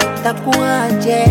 takuaje,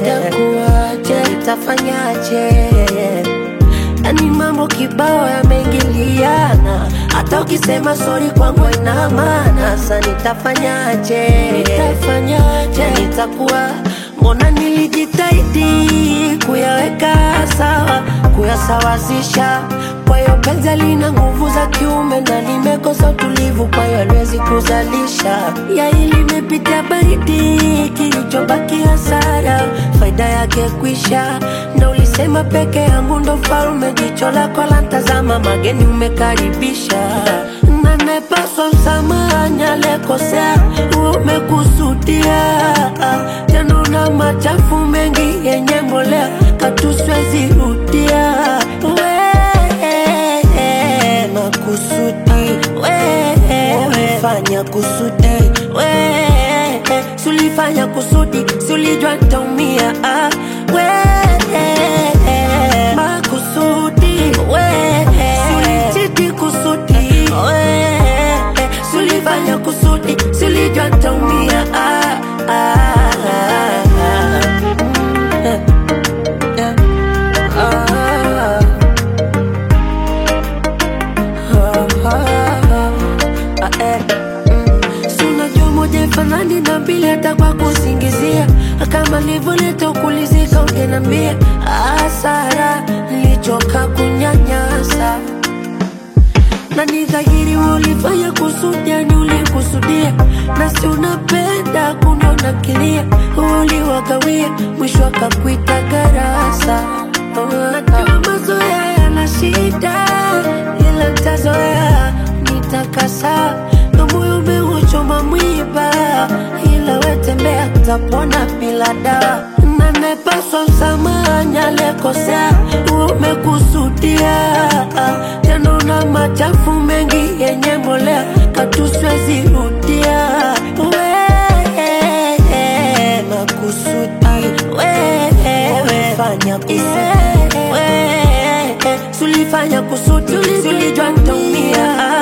tafanyaje? Yani mambo kibao yameingiliana, hata ukisema sorry kwangu haina maana. Sasa nitafanyaje? Nitakuwa mbona nilijitahidi kuyaweka sawa, kuyasawazisha. Kwa hiyo penzi lina nguvu za kiume na limekosa utulivu, kwa hiyo haliwezi kuzalisha. Ya hili limepita baridi, kilichobaki hasara, faida yake kwisha. Na ulisema peke yangu ndo farume, jicho lako lantazama, mageni umekaribisha. Na nepaswa msamaha, nyalekosea umekusudia. Tena una machafu mengi yenye mbolea, katuswezi rudia. Fanya kusudi, sulifanya kusudi, sulijua nitaumia. Makusudi, sulichiti kusudi, sulifanya kusudi, sulijua nitaumia. Fanani na mbili hata kwa kusingizia, kama nilivyoleta ukulizika ungenambia. Hasara nilichoka kunyanyasa, na ni dhahiri ulifanya kusudi, yani ulikusudia. Na si unapenda kunona kilia, uliwagawia mwisho akakuita garasa. Najua mazoea yana shida, ila nitazoea, nitakasa. Moyo umeuchoma mwiba, ila wetembea utapona bila dawa. Na nepaswa msamaha, nyalekosea umekusudia. Tena una machafu mengi yenye mbolea, katuswezi rudia. Makusudi, fanya kusudi, sulifanya kusudi, sulijua nitaumia.